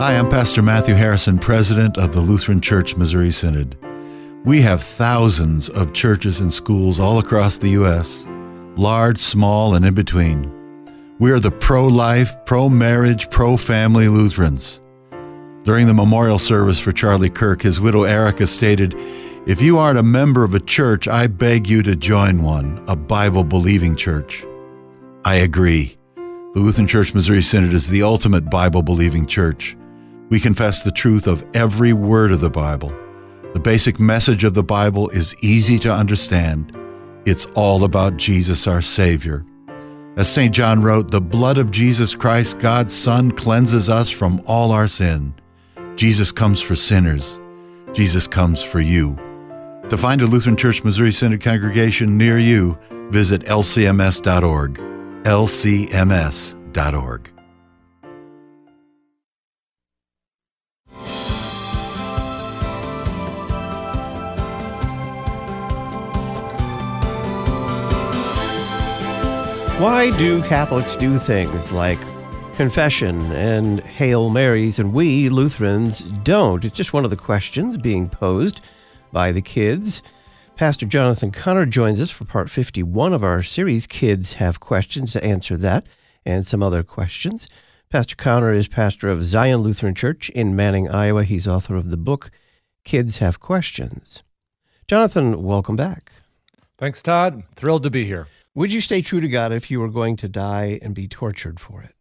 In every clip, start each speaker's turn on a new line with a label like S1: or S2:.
S1: Hi, I'm Pastor Matthew Harrison, president of the Lutheran Church Missouri Synod. We have thousands of churches and schools all across the U.S., large, small, and in between. We are the pro-life, pro-marriage, pro-family Lutherans. During the memorial service for Charlie Kirk, his widow Erica stated, "If you aren't a member of a church, I beg you to join one, a Bible-believing church." I agree. The Lutheran Church Missouri Synod is the ultimate Bible-believing church. We confess the truth of every word of the Bible. The basic message of the Bible is easy to understand. It's all about Jesus, our Savior. As St. John wrote, "The blood of Jesus Christ, God's Son, cleanses us from all our sin." Jesus comes for sinners. Jesus comes for you. To find a Lutheran Church Missouri Synod congregation near you, visit lcms.org. lcms.org.
S2: Why do Catholics do things like confession and Hail Marys and we Lutherans don't? It's just one of the questions being posed by the kids. Pastor Jonathan Conner joins us for part 51 of our series, Kids Have Questions, to answer that and some other questions. Pastor Conner is pastor of Zion Lutheran Church in Manning, Iowa. He's author of the book, Kids Have Questions. Jonathan, welcome back.
S3: Thanks, Todd. Thrilled to be here.
S2: Would you stay true to God if you were going to die and be tortured for it?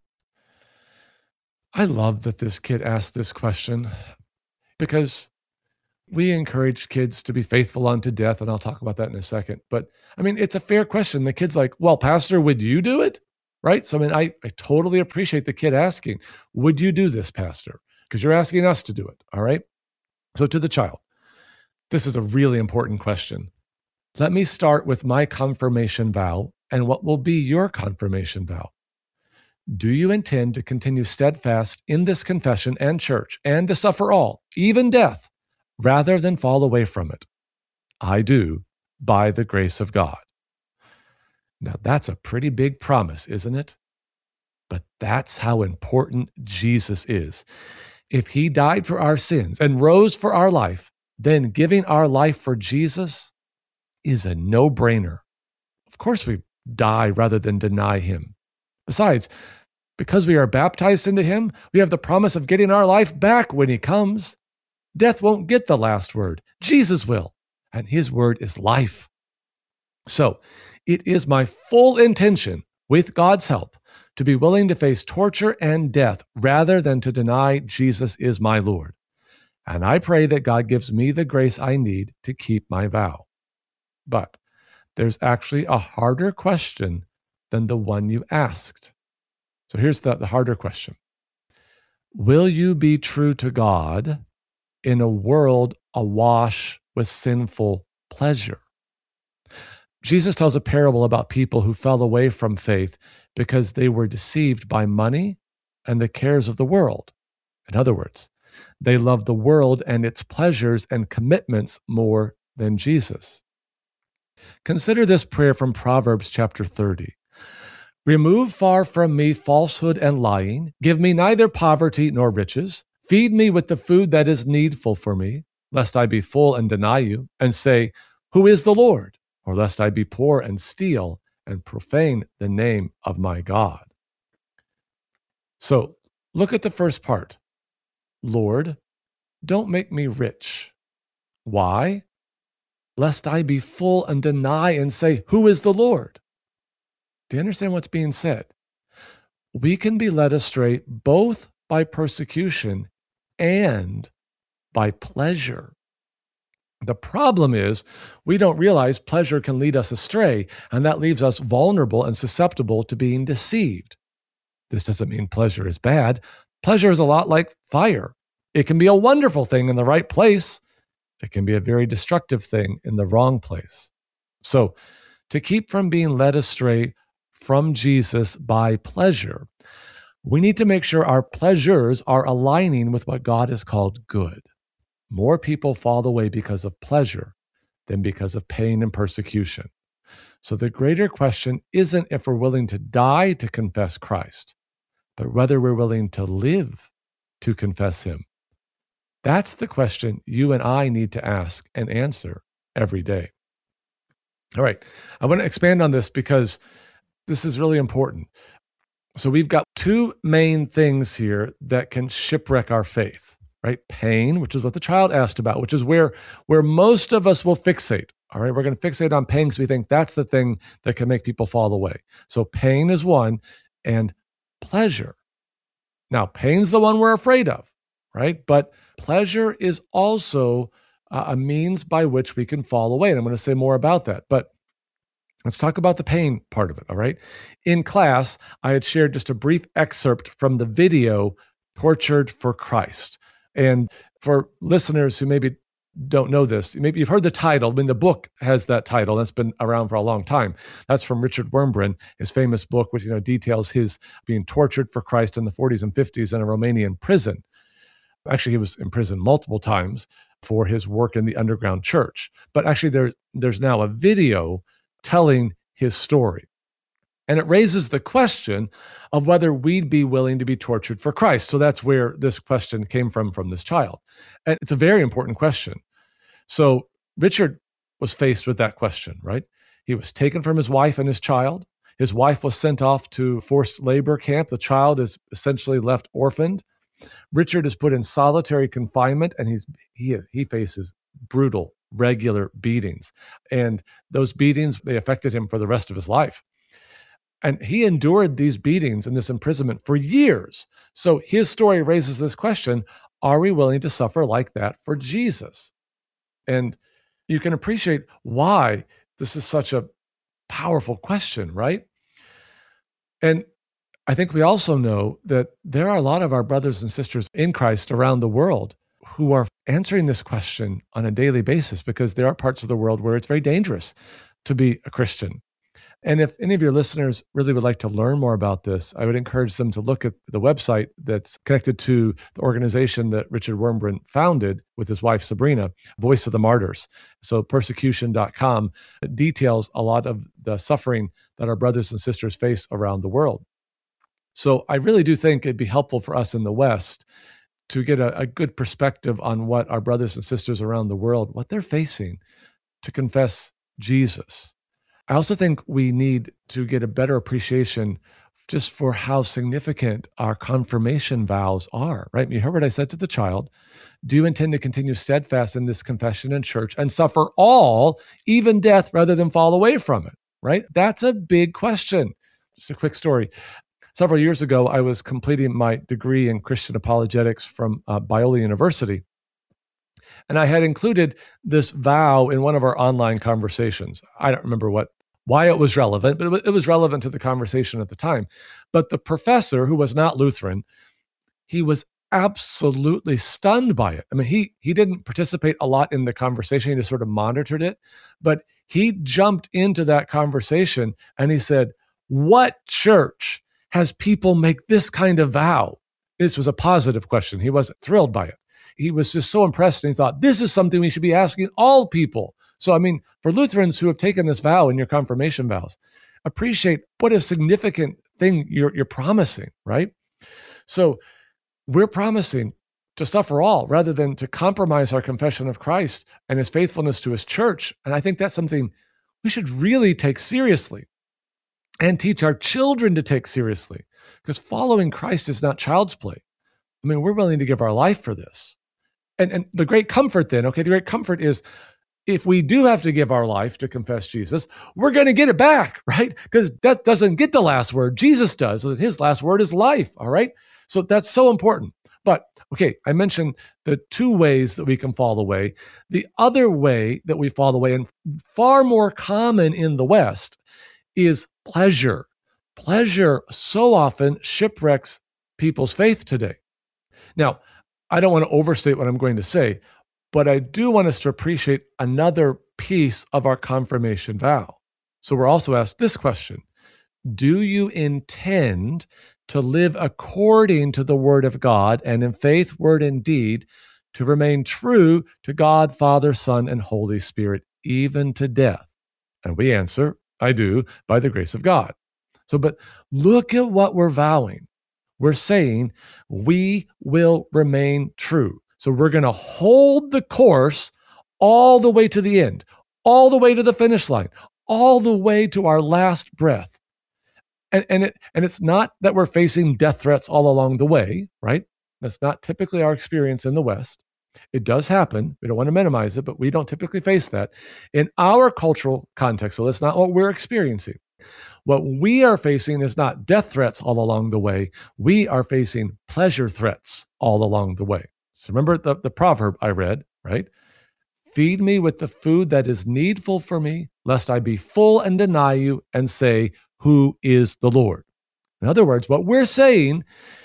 S3: I love that this kid asked this question because we encourage kids to be faithful unto death, and I'll talk about that in a second. But, I mean, it's a fair question. The kid's like, well, Pastor, would you do it? Right? So, I mean, I totally appreciate the kid asking, would you do this, Pastor? Because you're asking us to do it, all right? So to the child, this is a really important question. Let me start with my confirmation vow and what will be your confirmation vow. Do you intend to continue steadfast in this confession and church and to suffer all, even death, rather than fall away from it? I do, by the grace of God. Now, that's a pretty big promise, isn't it? But that's how important Jesus is. If he died for our sins and rose for our life, then giving our life for Jesus is a no-brainer. Of course we die rather than deny him. Besides, because we are baptized into him, we have the promise of getting our life back when he comes. Death won't get the last word. Jesus will, and his word is life. So, it is my full intention, with God's help, to be willing to face torture and death rather than to deny Jesus is my Lord. And I pray that God gives me the grace I need to keep my vow. But there's actually a harder question than the one you asked. So here's the harder question. Will you be true to God in a world awash with sinful pleasure? Jesus tells a parable about people who fell away from faith because they were deceived by money and the cares of the world. In other words, they loved the world and its pleasures and commitments more than Jesus. Consider this prayer from Proverbs chapter 30. Remove far from me falsehood and lying. Give me neither poverty nor riches. Feed me with the food that is needful for me, lest I be full and deny you, and say, who is the Lord? Or lest I be poor and steal and profane the name of my God. So look at the first part. Lord, don't make me rich. Why? Lest I be full and deny and say, who is the Lord? Do you understand what's being said? We can be led astray both by persecution and by pleasure. The problem is we don't realize pleasure can lead us astray, and that leaves us vulnerable and susceptible to being deceived. This doesn't mean pleasure is bad. Pleasure is a lot like fire. It can be a wonderful thing in the right place. It can be a very destructive thing in the wrong place. So, to keep from being led astray from Jesus by pleasure, we need to make sure our pleasures are aligning with what God has called good. More people fall away because of pleasure than because of pain and persecution. So the greater question isn't if we're willing to die to confess Christ, but whether we're willing to live to confess him? That's the question you and I need to ask and answer every day. All right, I want to expand on this because this is really important. So we've got two main things here that can shipwreck our faith, right? Pain, which is what the child asked about, which is where most of us will fixate. All right, we're going to fixate on pain because we think that's the thing that can make people fall away. So pain is one, and pleasure. Now, pain's the one we're afraid of, right? But pleasure is also a means by which we can fall away. And I'm going to say more about that. But let's talk about the pain part of it, all right? In class, I had shared just a brief excerpt from the video, Tortured for Christ. And for listeners who maybe don't know this, maybe you've heard the title. I mean, the book has that title. That's been around for a long time. That's from Richard Wurmbrand, his famous book, which details his being tortured for Christ in the 40s and 50s in a Romanian prison. Actually, he was in prison multiple times for his work in the underground church. But actually, there's now a video telling his story. And it raises the question of whether we'd be willing to be tortured for Christ. So that's where this question came from this child. And it's a very important question. So Richard was faced with that question, right? He was taken from his wife and his child. His wife was sent off to forced labor camp. The child is essentially left orphaned. Richard is put in solitary confinement, and he faces brutal, regular beatings. And those beatings, they affected him for the rest of his life. And he endured these beatings and this imprisonment for years. So his story raises this question, are we willing to suffer like that for Jesus? And you can appreciate why this is such a powerful question, right? And I think we also know that there are a lot of our brothers and sisters in Christ around the world who are answering this question on a daily basis, because there are parts of the world where it's very dangerous to be a Christian. And if any of your listeners really would like to learn more about this, I would encourage them to look at the website that's connected to the organization that Richard Wurmbrand founded with his wife, Sabrina, Voice of the Martyrs. So persecution.com details a lot of the suffering that our brothers and sisters face around the world. So I really do think it'd be helpful for us in the West to get a good perspective on what our brothers and sisters around the world, what they're facing to confess Jesus. I also think we need to get a better appreciation just for how significant our confirmation vows are, right? You heard what I said to the child. Do you intend to continue steadfast in this confession in church and suffer all, even death, rather than fall away from it, right? That's a big question. Just a quick story. Several years ago, I was completing my degree in Christian apologetics from Biola University. And I had included this vow in one of our online conversations. I don't remember why it was relevant, but it was relevant to the conversation at the time. But the professor, who was not Lutheran, he was absolutely stunned by it. I mean, he didn't participate a lot in the conversation. He just sort of monitored it. But he jumped into that conversation and he said, "What church has people make this kind of vow?" This was a positive question. He wasn't thrilled by it. He was just so impressed, and he thought, this is something we should be asking all people. So, I mean, for Lutherans who have taken this vow in your confirmation vows, appreciate what a significant thing you're promising, right? So we're promising to suffer all rather than to compromise our confession of Christ and his faithfulness to his church. And I think that's something we should really take seriously and teach our children to take seriously, because following Christ is not child's play. I mean, we're willing to give our life for this. And the great comfort then, the great comfort is if we do have to give our life to confess Jesus, we're going to get it back, right? Because death doesn't get the last word. Jesus does. His last word is life, all right? So that's so important. But, I mentioned the two ways that we can fall away. The other way that we fall away, and far more common in the West, is pleasure. Pleasure so often shipwrecks people's faith today. Now, I don't want to overstate what I'm going to say, but I do want us to appreciate another piece of our confirmation vow. So we're also asked this question: do you intend to live according to the word of God and in faith, word, and deed, to remain true to God, Father, Son, and Holy Spirit, even to death? And we answer, I do, by the grace of God. So, but look at what we're vowing. We're saying we will remain true. So we're going to hold the course all the way to the end, all the way to the finish line, all the way to our last breath. And it's not that we're facing death threats all along the way, right? That's not typically our experience in the West. It does happen. We don't want to minimize it, but we don't typically face that in our cultural context. So that's not what we're experiencing. What we are facing is not death threats all along the way. We are facing pleasure threats all along the way. So remember the proverb I read, right? Feed me with the food that is needful for me, lest I be full and deny you and say, who is the Lord? In other words, what we're saying,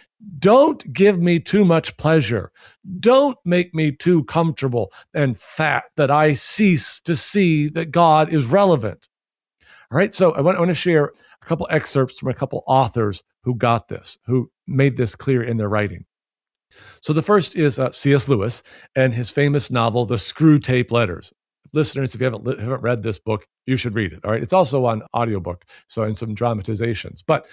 S3: don't give me too much pleasure. Don't make me too comfortable and fat that I cease to see that God is relevant. All right, so I want to share a couple excerpts from a couple authors who got this, who made this clear in their writing. So the first is C.S. Lewis and his famous novel, The Screwtape Letters. Listeners, if you haven't read this book, you should read it. All right, it's also on audiobook, so in some dramatizations. But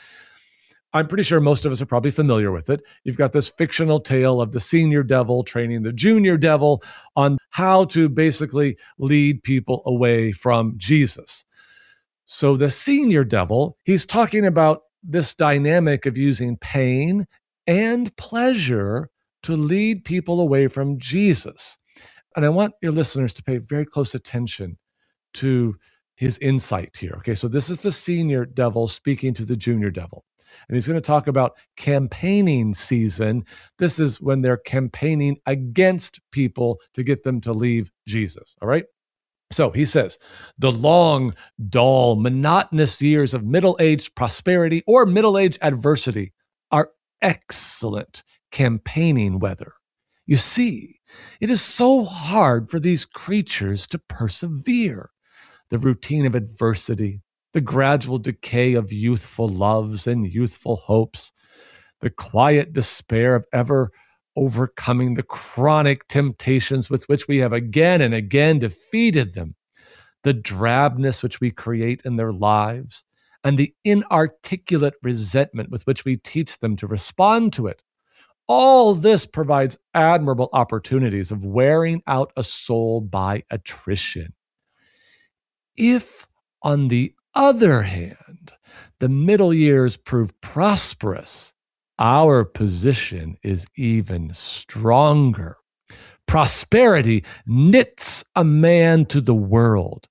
S3: I'm pretty sure most of us are probably familiar with it. You've got this fictional tale of the senior devil training the junior devil on how to basically lead people away from Jesus. So the senior devil, he's talking about this dynamic of using pain and pleasure to lead people away from Jesus. And I want your listeners to pay very close attention to his insight here. Okay, so this is the senior devil speaking to the junior devil. And he's going to talk about campaigning season. This is when they're campaigning against people to get them to leave Jesus. All right? So he says, the long, dull, monotonous years of middle-aged prosperity or middle-aged adversity are excellent campaigning weather. You see, it is so hard for these creatures to persevere. The routine of adversity, the gradual decay of youthful loves and youthful hopes, the quiet despair of ever overcoming the chronic temptations with which we have again and again defeated them, the drabness which we create in their lives, and the inarticulate resentment with which we teach them to respond to it. All this provides admirable opportunities of wearing out a soul by attrition. If, on the other hand, the middle years prove prosperous, our position is even stronger. Prosperity knits a man to the world.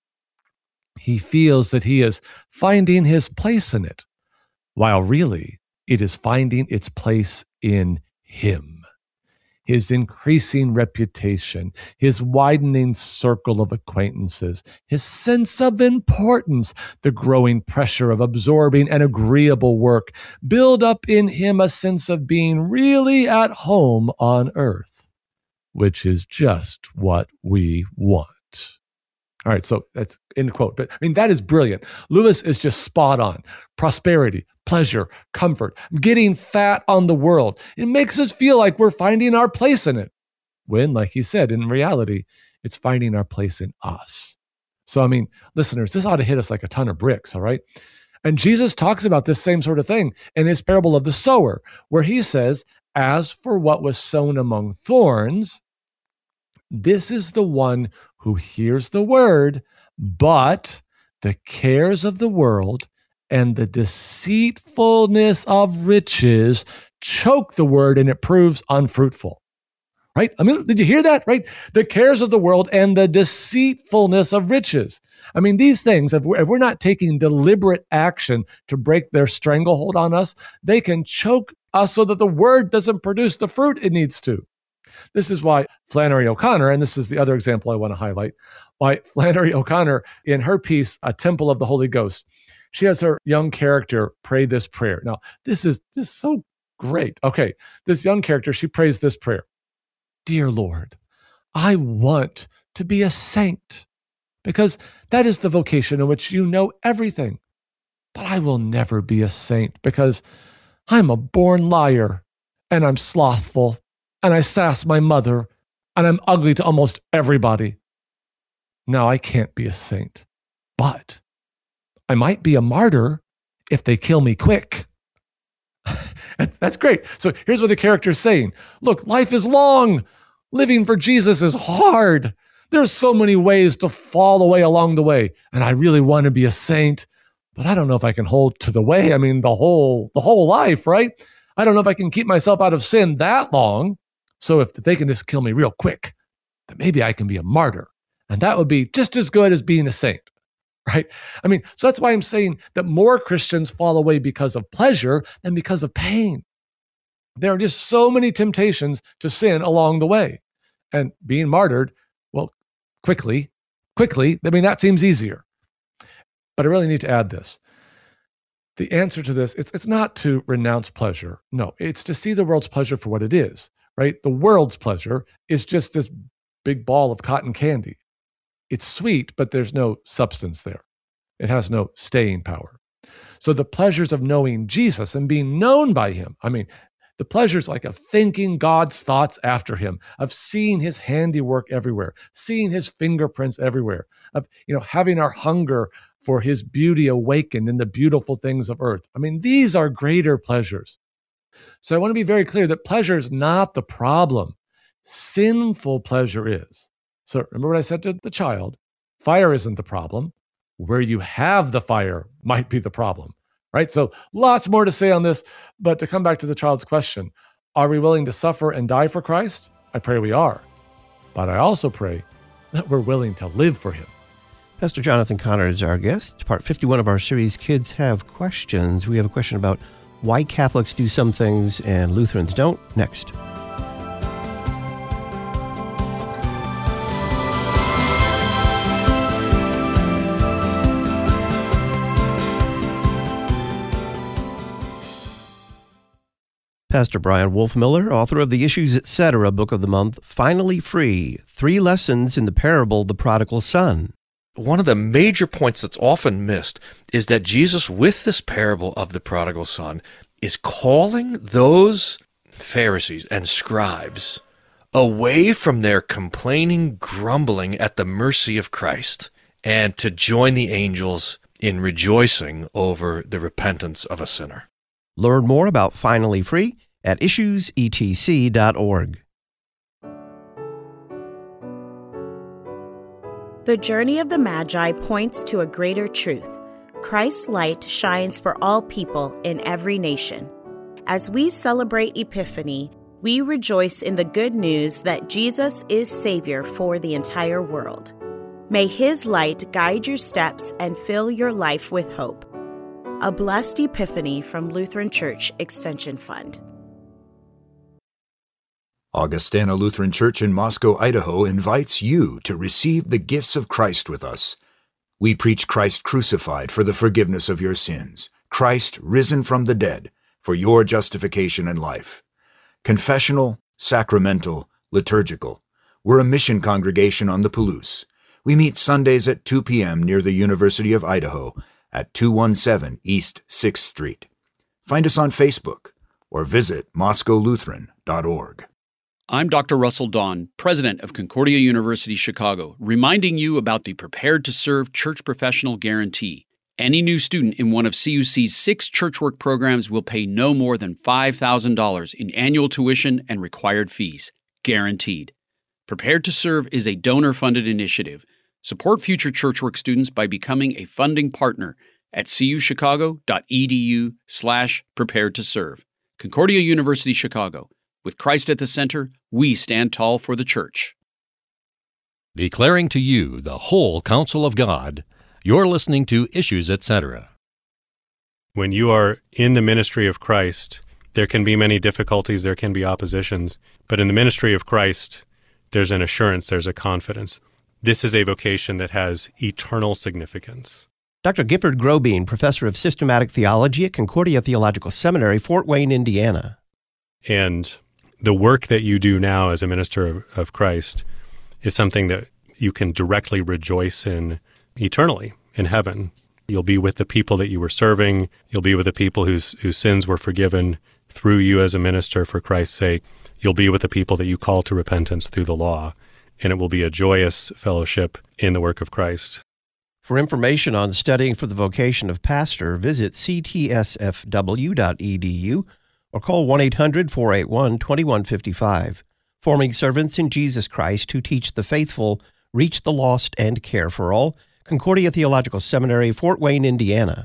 S3: He feels that he is finding his place in it, while really it is finding its place in him. His increasing reputation, his widening circle of acquaintances, his sense of importance, the growing pressure of absorbing and agreeable work build up in him a sense of being really at home on earth, which is just what we want. All right, so that's end quote. But I mean, that is brilliant. Lewis is just spot on. Prosperity, pleasure, comfort, getting fat on the world. It makes us feel like we're finding our place in it. When, like he said, in reality, it's finding our place in us. So, I mean, listeners, this ought to hit us like a ton of bricks, all right? And Jesus talks about this same sort of thing in his parable of the sower, where he says, as for what was sown among thorns, this is the one who hears the word, but the cares of the world and the deceitfulness of riches choke the word and it proves unfruitful. Right? I mean, did you hear that? Right? The cares of the world and the deceitfulness of riches. I mean, these things, if we're not taking deliberate action to break their stranglehold on us, they can choke us so that the word doesn't produce the fruit it needs to. This is why Flannery O'Connor, and this is the other example I want to highlight, why Flannery O'Connor, in her piece, A Temple of the Holy Ghost, she has her young character pray this prayer. Now, this is just so great. Okay, this young character, she prays this prayer. Dear Lord, I want to be a saint because that is the vocation in which you know everything. But I will never be a saint because I'm a born liar and I'm slothful and I sass my mother and I'm ugly to almost everybody. Now I can't be a saint, but I might be a martyr if they kill me quick. That's great. So here's what the character's saying. Look, life is long. Living for Jesus is hard. There's so many ways to fall away along the way. And I really want to be a saint, but I don't know if I can hold to the way. I mean, the whole life, right? I don't know if I can keep myself out of sin that long. So if they can just kill me real quick, then maybe I can be a martyr. And that would be just as good as being a saint, right? I mean, so that's why I'm saying that more Christians fall away because of pleasure than because of pain. There are just so many temptations to sin along the way. And being martyred, well, quickly, I mean, that seems easier. But I really need to add this. The answer to this, it's not to renounce pleasure. No, it's to see the world's pleasure for what it is, right? The world's pleasure is just this big ball of cotton candy. It's sweet, but there's no substance there. It has no staying power. So the pleasures of knowing Jesus and being known by him, I mean, the pleasures like of thinking God's thoughts after him, of seeing his handiwork everywhere, seeing his fingerprints everywhere, of having our hunger for his beauty awakened in the beautiful things of earth. I mean, these are greater pleasures. So I want to be very clear that pleasure is not the problem. Sinful pleasure is. So remember what I said to the child, fire isn't the problem. Where you have the fire might be the problem, right? So lots more to say on this, but to come back to the child's question, are we willing to suffer and die for Christ? I pray we are. But I also pray that we're willing to live for him.
S2: Pastor Jonathan Connor is our guest. Part 51 of our series, Kids Have Questions. We have a question about why Catholics do some things and Lutherans don't. Next. Pastor Brian Wolfmiller, author of the Issues Etc. Book of the Month, Finally Free, 3 Lessons in the Parable, The Prodigal Son.
S4: One of the major points that's often missed is that Jesus, with this parable of the prodigal son, is calling those Pharisees and scribes away from their complaining, grumbling at the mercy of Christ, and to join the angels in rejoicing over the repentance of a sinner.
S2: Learn more about Finally Free at issuesetc.org.
S5: The journey of the Magi points to a greater truth. Christ's light shines for all people in every nation. As we celebrate Epiphany, we rejoice in the good news that Jesus is Savior for the entire world. May his light guide your steps and fill your life with hope. A blessed Epiphany from Lutheran Church Extension Fund.
S6: Augustana Lutheran Church in Moscow, Idaho invites you to receive the gifts of Christ with us. We preach Christ crucified for the forgiveness of your sins, Christ risen from the dead for your justification and life. Confessional, sacramental, liturgical. We're a mission congregation on the Palouse. We meet Sundays at 2 p.m. near the University of Idaho at 217 East 6th Street. Find us on Facebook or visit moscowlutheran.org.
S7: I'm Dr. Russell Dawn, president of Concordia University Chicago, reminding you about the Prepared to Serve Church Professional Guarantee. Any new student in one of CUC's 6 churchwork programs will pay no more than $5,000 in annual tuition and required fees, guaranteed. Prepared to Serve is a donor-funded initiative. Support future churchwork students by becoming a funding partner at cuchicago.edu/preparedtoserve. Concordia University Chicago. With Christ at the center, we stand tall for the church.
S8: Declaring to you the whole counsel of God, you're listening to Issues Etc.
S9: When you are in the ministry of Christ, there can be many difficulties, there can be oppositions, but in the ministry of Christ, there's an assurance, there's a confidence. This is a vocation that has eternal significance.
S2: Dr. Gifford Grobeen, professor of systematic theology at Concordia Theological Seminary, Fort Wayne, Indiana.
S9: And the work that you do now as a minister of Christ is something that you can directly rejoice in eternally in heaven. You'll be with the people that you were serving. You'll be with the people whose sins were forgiven through you as a minister for Christ's sake. You'll be with the people that you call to repentance through the law. And it will be a joyous fellowship in the work of Christ.
S2: For information on studying for the vocation of pastor, visit ctsfw.edu or call 1-800-481-2155. Forming servants in Jesus Christ who teach the faithful, reach the lost, and care for all. Concordia Theological Seminary, Fort Wayne, Indiana.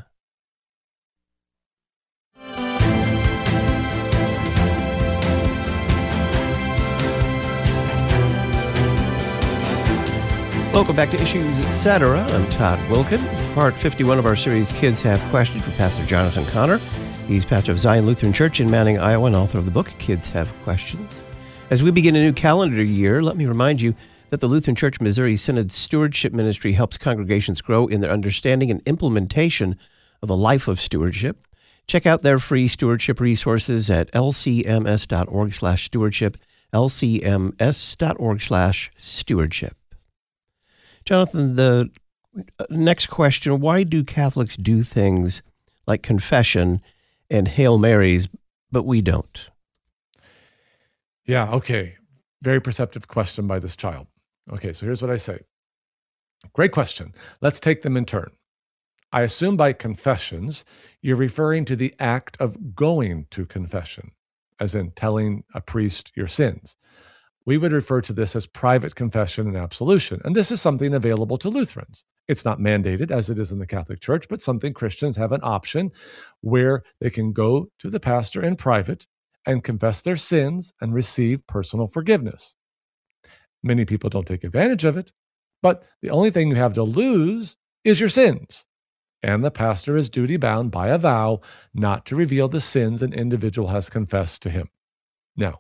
S2: Welcome back to Issues Etc. I'm Todd Wilkin. Part 51 of our series, Kids Have Questions, with Pastor Jonathan Connor. He's pastor of Zion Lutheran Church in Manning, Iowa, and author of the book, Kids Have Questions. As we begin a new calendar year, let me remind you that the Lutheran Church Missouri Synod Stewardship Ministry helps congregations grow in their understanding and implementation of a life of stewardship. Check out their free stewardship resources at lcms.org/stewardship, lcms.org/stewardship. Jonathan, the next question, why do Catholics do things like confession and Hail Marys, but we don't?
S3: Yeah, okay. Very perceptive question by this child. Okay, so here's what I say. Great question. Let's take them in turn. I assume by confessions, you're referring to the act of going to confession, as in telling a priest your sins. We would refer to this as private confession and absolution, and this is something available to Lutherans. It's not mandated as it is in the Catholic Church, but something Christians have an option where they can go to the pastor in private and confess their sins and receive personal forgiveness. Many people don't take advantage of it, but the only thing you have to lose is your sins. And the pastor is duty-bound by a vow not to reveal the sins an individual has confessed to him. Now,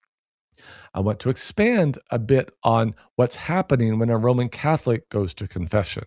S3: I want to expand a bit on what's happening when a Roman Catholic goes to confession.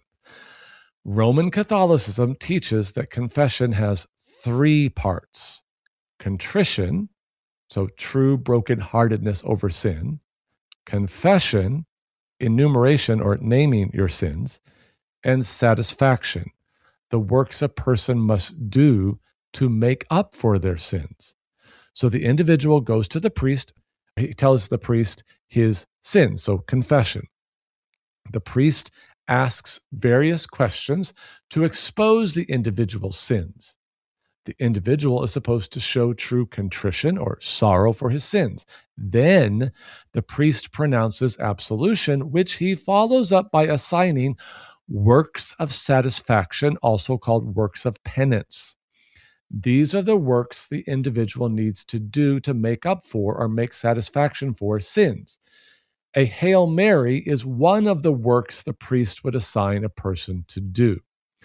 S3: Roman Catholicism teaches that confession has 3 parts: contrition, so true brokenheartedness over sin; confession, enumeration or naming your sins; and satisfaction, the works a person must do to make up for their sins. So the individual goes to the priest, he tells the priest his sins, so confession. The priest asks various questions to expose the individual's sins. The individual is supposed to show true contrition or sorrow for his sins. Then the priest pronounces absolution, which he follows up by assigning works of satisfaction, also called works of penance. These are the works the individual needs to do to make up for or make satisfaction for sins. A Hail Mary is one of the works the priest would assign a person to do.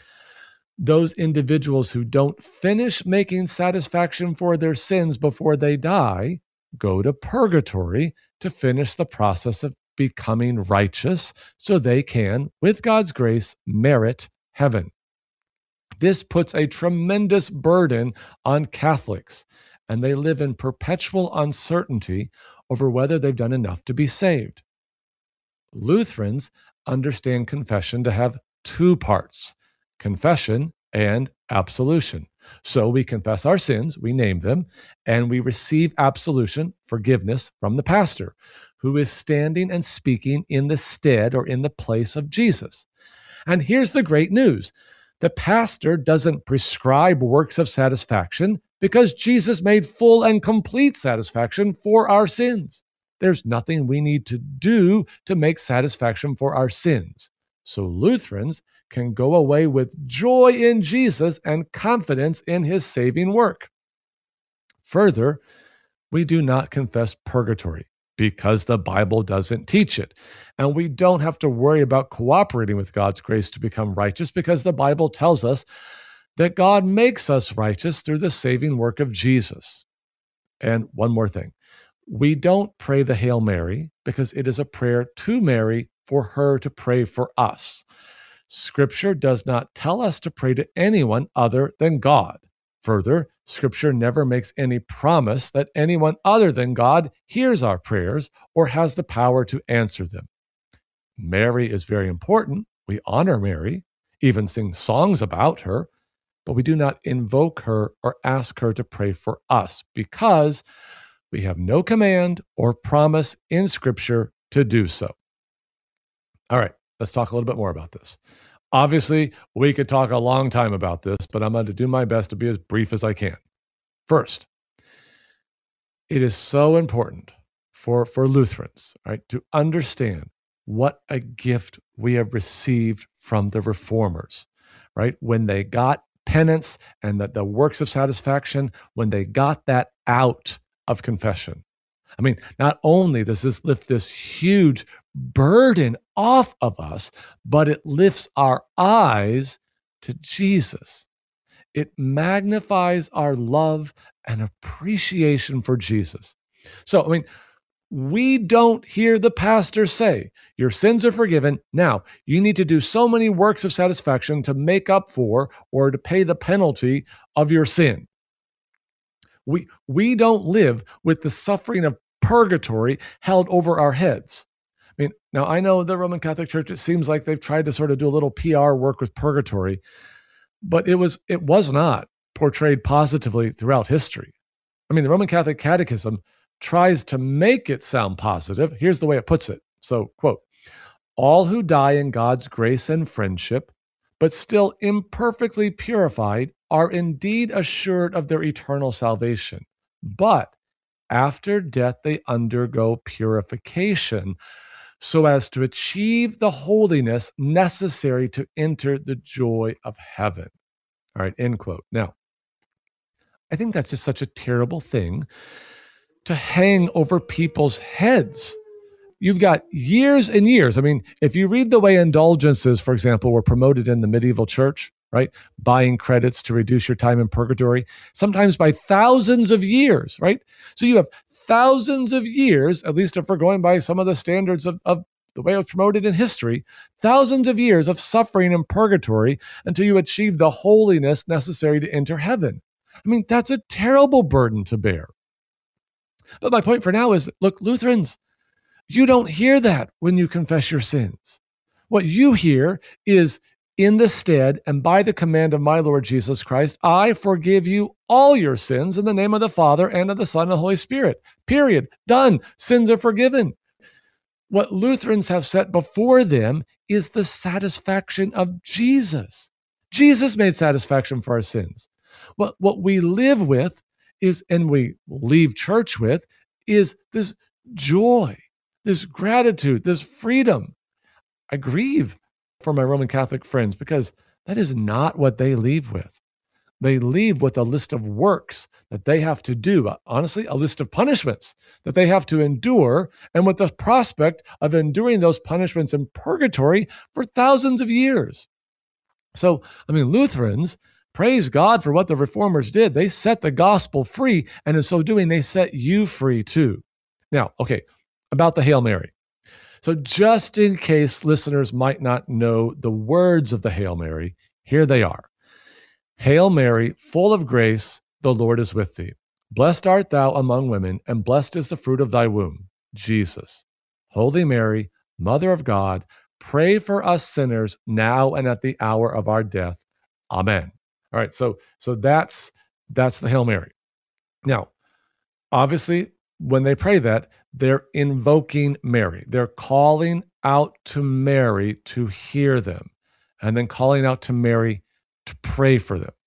S3: Those individuals who don't finish making satisfaction for their sins before they die go to purgatory to finish the process of becoming righteous so they can, with God's grace, merit heaven. This puts a tremendous burden on Catholics, and they live in perpetual uncertainty over whether they've done enough to be saved. Lutherans understand confession to have 2 parts: confession and absolution. So we confess our sins, we name them, and we receive absolution, forgiveness, from the pastor, who is standing and speaking in the stead or in the place of Jesus. And here's the great news. The pastor doesn't prescribe works of satisfaction because Jesus made full and complete satisfaction for our sins. There's nothing we need to do to make satisfaction for our sins. So Lutherans can go away with joy in Jesus and confidence in his saving work. Further, we do not confess purgatory because the Bible doesn't teach it. And we don't have to worry about cooperating with God's grace to become righteous because the Bible tells us that God makes us righteous through the saving work of Jesus. And one more thing. We don't pray the Hail Mary because it is a prayer to Mary for her to pray for us. Scripture does not tell us to pray to anyone other than God. Further, Scripture never makes any promise that anyone other than God hears our prayers or has the power to answer them. Mary is very important. We honor Mary, even sing songs about her, but we do not invoke her or ask her to pray for us because we have no command or promise in Scripture to do so. All right, let's talk a little bit more about this. Obviously, we could talk a long time about this, but I'm going to do my best to be as brief as I can. First, It is so important for Lutherans, right, to understand what a gift we have received from the Reformers, right? When they got penance and the works of satisfaction, when they got that out of confession. I mean, not only does this lift this huge burden off of us, but it lifts our eyes to Jesus. It magnifies our love and appreciation for Jesus. So, I mean, we don't hear the pastor say, your sins are forgiven. Now, you need to do so many works of satisfaction to make up for or to pay the penalty of your sin. We don't live with the suffering of purgatory held over our heads. I mean, now I know the Roman Catholic Church, it seems like they've tried to sort of do a little PR work with purgatory, but it was not portrayed positively throughout history. I mean, the Roman Catholic Catechism tries to make it sound positive. Here's the way it puts it. So, quote, all who die in God's grace and friendship, but still imperfectly purified, are indeed assured of their eternal salvation. But after death, they undergo purification so as to achieve the holiness necessary to enter the joy of heaven. All right, end quote. Now, I think that's just such a terrible thing to hang over people's heads. You've got years and years. I mean, if you read the way indulgences, for example, were promoted in the medieval church, right? Buying credits to reduce your time in purgatory, sometimes by thousands of years, right? So you have thousands of years, at least if we're going by some of the standards of the way it was promoted in history, thousands of years of suffering in purgatory until you achieve the holiness necessary to enter heaven. I mean, that's a terrible burden to bear. But my point for now is, look, Lutherans, you don't hear that when you confess your sins. What you hear is, in the stead and by the command of my Lord Jesus Christ, I forgive you all your sins in the name of the Father and of the Son and the Holy Spirit. Period. Done. Sins are forgiven. What Lutherans have set before them is the satisfaction of Jesus. Jesus made satisfaction for our sins. What we live with is, and we leave church with, is this joy, this gratitude, this freedom. I grieve for my Roman Catholic friends because that is not what they leave with. They leave with a list of works that they have to do, honestly, a list of punishments that they have to endure, and with the prospect of enduring those punishments in purgatory for thousands of years. So, I mean, Lutherans, praise God for what the Reformers did. They set the gospel free, and in so doing, they set you free too. Now, okay, about the Hail Mary. So just in case listeners might not know the words of the Hail Mary, here they are. Hail Mary, full of grace, the Lord is with thee. Blessed art thou among women, and blessed is the fruit of thy womb, Jesus. Holy Mary, Mother of God, pray for us sinners now and at the hour of our death. Amen. All right, so that's the Hail Mary. Now, obviously, when they pray that, they're invoking Mary. They're calling out to Mary to hear them, and then calling out to Mary to pray for them.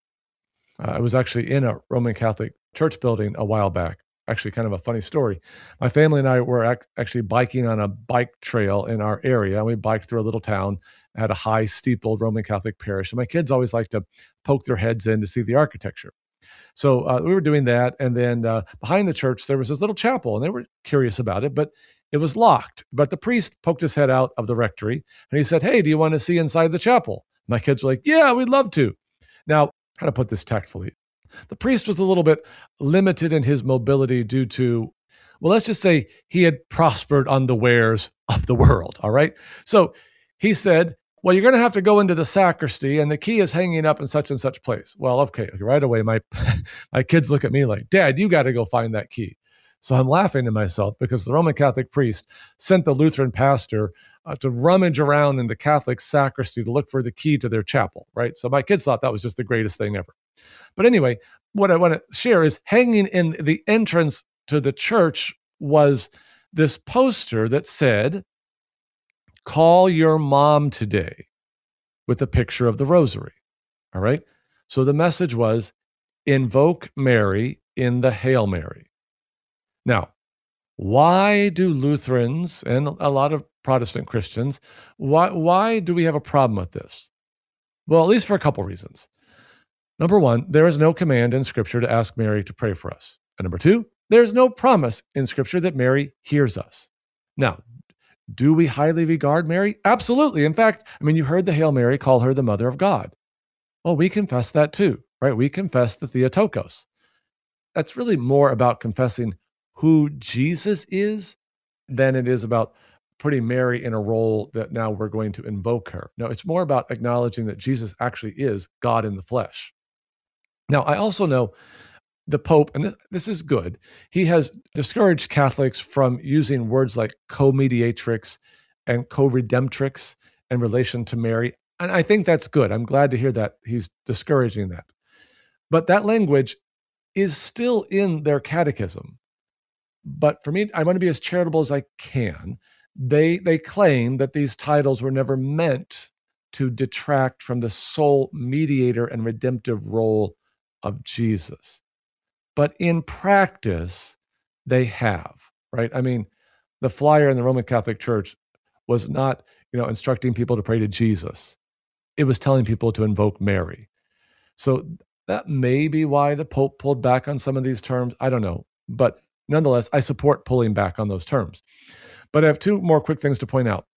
S3: I was actually in a Roman Catholic church building a while back. Actually, kind of a funny story. My family and I were actually biking on a bike trail in our area, and we biked through a little town at a high, steepled Roman Catholic parish. And my kids always like to poke their heads in to see the architecture. So we were doing that, and then behind the church, there was this little chapel, and they were curious about it, but it was locked. But the priest poked his head out of the rectory, and he said, hey, do you want to see inside the chapel? My kids were like, yeah, we'd love to. Now, how to put this tactfully? The priest was a little bit limited in his mobility due to, well, let's just say he had prospered on the wares of the world, all right? So he said, well, you're going to have to go into the sacristy, and the key is hanging up in such and such place. Well, okay, right away, my kids look at me like, Dad, you got to go find that key. So I'm laughing to myself because the Roman Catholic priest sent the Lutheran pastor to rummage around in the Catholic sacristy to look for the key to their chapel, right? So my kids thought that was just the greatest thing ever. But anyway, what I want to share is hanging in the entrance to the church was this poster that said, call your mom today, with a picture of the rosary, all right? So the message was, invoke Mary in the Hail Mary. Now, why do Lutherans and a lot of Protestant Christians, why do we have a problem with this? Well, at least for a couple reasons. Number one, there is no command in Scripture to ask Mary to pray for us. And number two, there's no promise in Scripture that Mary hears us. Now, do we highly regard Mary? Absolutely. In fact, you heard the Hail Mary call her the Mother of God. Well, we confess that too, right? We confess the Theotokos. That's really more about confessing who Jesus is than it is about putting Mary in a role that now we're going to invoke her. No, it's more about acknowledging that Jesus actually is God in the flesh. Now, I also know the Pope, and this is good, he has discouraged Catholics from using words like co-mediatrix and co-redemptrix in relation to Mary. And I think that's good. I'm glad to hear that he's discouraging that. But that language is still in their catechism. But for me, I want to be as charitable as I can. They claim that these titles were never meant to detract from the sole mediator and redemptive role of Jesus. But in practice, they have, right? The flyer in the Roman Catholic Church was not, instructing people to pray to Jesus. It was telling people to invoke Mary. So that may be why the Pope pulled back on some of these terms. I don't know. But nonetheless, I support pulling back on those terms. But I have two more quick things to point out.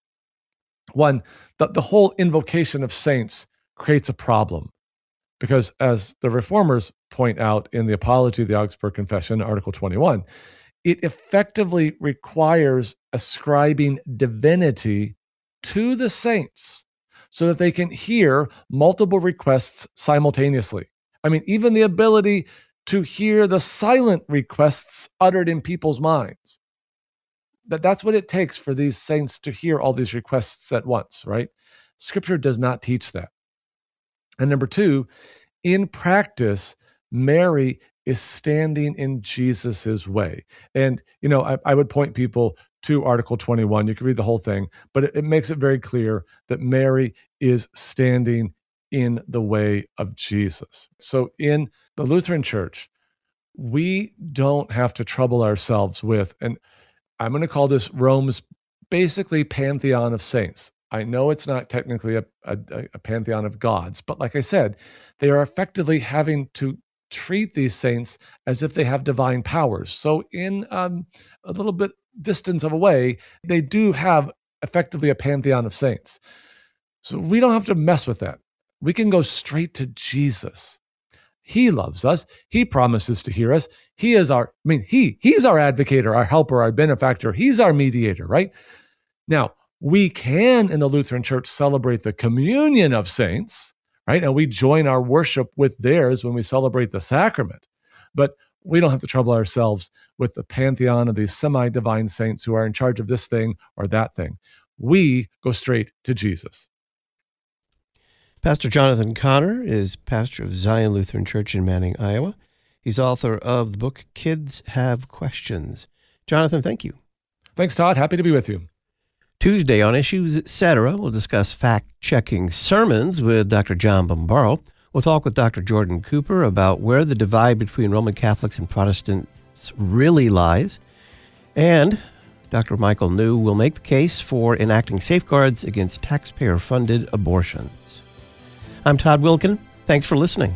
S3: One, the whole invocation of saints creates a problem. Because as the Reformers point out in the Apology of the Augsburg Confession, Article 21, it effectively requires ascribing divinity to the saints so that they can hear multiple requests simultaneously. Even the ability to hear the silent requests uttered in people's minds. That's what it takes for these saints to hear all these requests at once, right? Scripture does not teach that. And number two, in practice, Mary is standing in Jesus's way. And, I would point people to Article 21. You can read the whole thing, but it makes it very clear that Mary is standing in the way of Jesus. So in the Lutheran Church, we don't have to trouble ourselves with, and I'm going to call this Rome's basically pantheon of saints. I know it's not technically a pantheon of gods, but like I said, they are effectively having to treat these saints as if they have divine powers. So in a little bit distance of a way, they do have effectively a pantheon of saints. So we don't have to mess with that. We can go straight to Jesus. He loves us. He promises to hear us. He is he's our advocator, our helper, our benefactor. He's our mediator, right? Now, we can, in the Lutheran Church, celebrate the communion of saints, right? And we join our worship with theirs when we celebrate the sacrament. But we don't have to trouble ourselves with the pantheon of these semi-divine saints who are in charge of this thing or that thing. We go straight to Jesus.
S2: Pastor Jonathan Connor is pastor of Zion Lutheran Church in Manning, Iowa. He's author of the book, Kids Have Questions. Jonathan, thank you.
S3: Thanks, Todd. Happy to be with you.
S2: Tuesday on Issues, Etc., we'll discuss fact-checking sermons with Dr. John Bombaro. We'll talk with Dr. Jordan Cooper about where the divide between Roman Catholics and Protestants really lies. And Dr. Michael New will make the case for enacting safeguards against taxpayer-funded abortions. I'm Todd Wilken. Thanks for listening.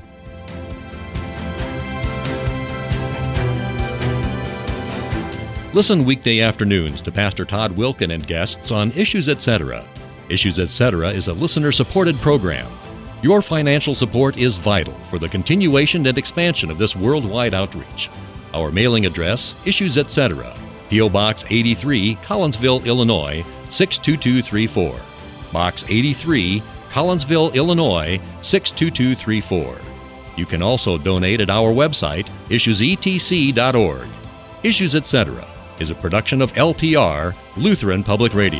S8: Listen weekday afternoons to Pastor Todd Wilken and guests on Issues Etc. Issues Etc. is a listener-supported program. Your financial support is vital for the continuation and expansion of this worldwide outreach. Our mailing address, Issues Etc., P.O. Box 83, Collinsville, Illinois, 62234. Box 83, Collinsville, Illinois, 62234. You can also donate at our website, issuesetc.org. Issues Etc. is a production of LPR, Lutheran Public Radio.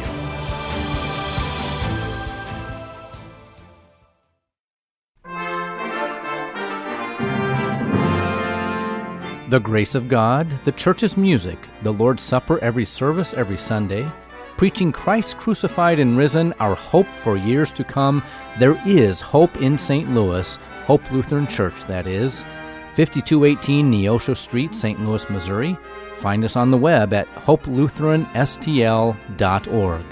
S10: The grace of God, the church's music, the Lord's Supper every service every Sunday, preaching Christ crucified and risen, our hope for years to come. There is hope in St. Louis, Hope Lutheran Church, that is. 5218 Neosho Street, St. Louis, Missouri. Find us on the web at hopelutheranstl.org.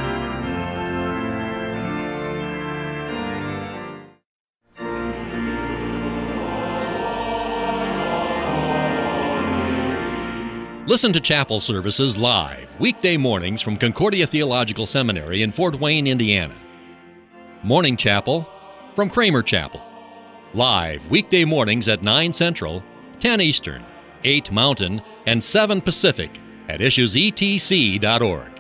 S8: Listen to chapel services live, weekday mornings from Concordia Theological Seminary in Fort Wayne, Indiana. Morning Chapel from Kramer Chapel. Live weekday mornings at 9 Central, 10 Eastern, 8 Mountain, and 7 Pacific at issuesetc.org.